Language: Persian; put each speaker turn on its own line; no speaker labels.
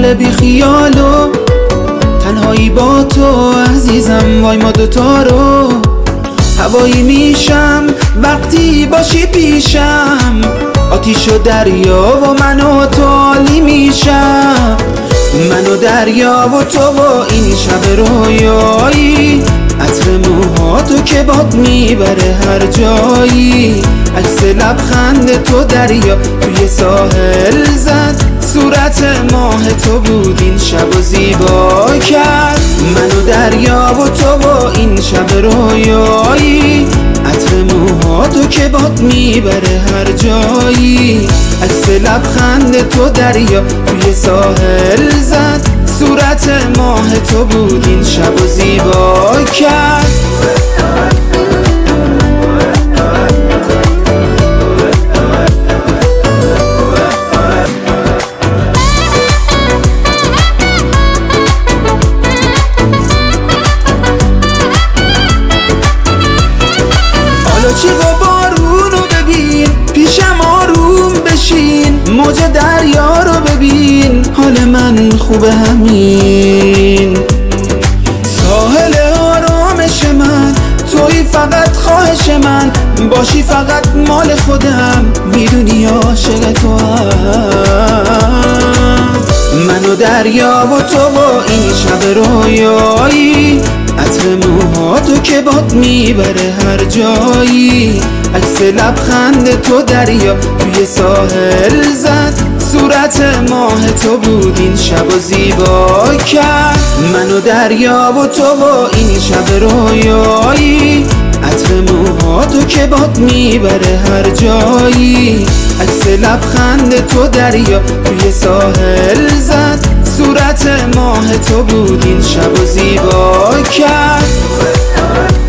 عمر بی خیال و تنهایی با تو عزیزم، وای ما دوتا رو هوایی میشم وقتی باشی پیشم، آتیش و دریا و من و تو عالی میشم، من و دریا و تو و این شب رویایی، عطر موهاتو که باد میبره هر جایی، عکس لبخند تو دریا توی ساحل زد، صورت ماه تو بود این شب و زیبا کرد، من و دریا و تو و این شب رویایی، عطر موهاتو که باد میبره هر جایی، عکس لبخند تو دریا توی ساحل زد، صورت ماه تو بود این شب و زیبا کرد. حالا چی با بارونو ببین، پیشم آروم بشین، موج دریا رو ببین، حال من خوبه همین، ساحل آرامش من توی فقط خواهش من، باشی فقط مال خودم، میدونی عاشق تو هم، من و دریا و تو با این شب رویایی، عطر موهاتو که باد میبره هر جایی، عکس لبخند تو دریا توی ساحل زد، صورت ماه تو بود این شب و زیبا کرد، من و دریا و تو و این شب رویایی، عطر موهاتو که باد میبره هر جایی، عکس لبخند تو دریا توی ساحل زد، صورت ماه تو بود این شب و زیبا کرد.